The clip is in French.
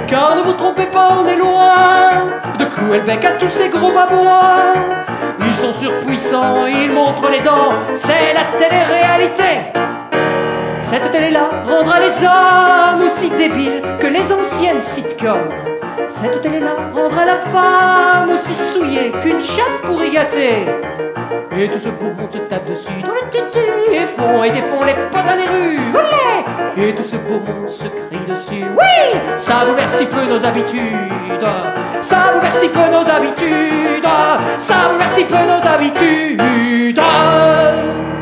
Car ne vous trompez pas, on est loin de clouer le bec à tous ces gros babouins. Ils sont surpuissants, ils montrent les dents, c'est la télé-réalité. Cette télé-là rendra les hommes aussi débiles que les anciennes sitcoms. Cette télé-là rendra la femme aussi souillée qu'une chatte pour y gâter. Et tout ce beau monde se tape dessus dans le tutu et défont les potins des rues. Olé! Et tout ce beau monde se crie dessus. Oui! Ça bouleverse si peu nos habitudes. Ça bouleverse si peu nos habitudes. Ça bouleverse si peu nos habitudes.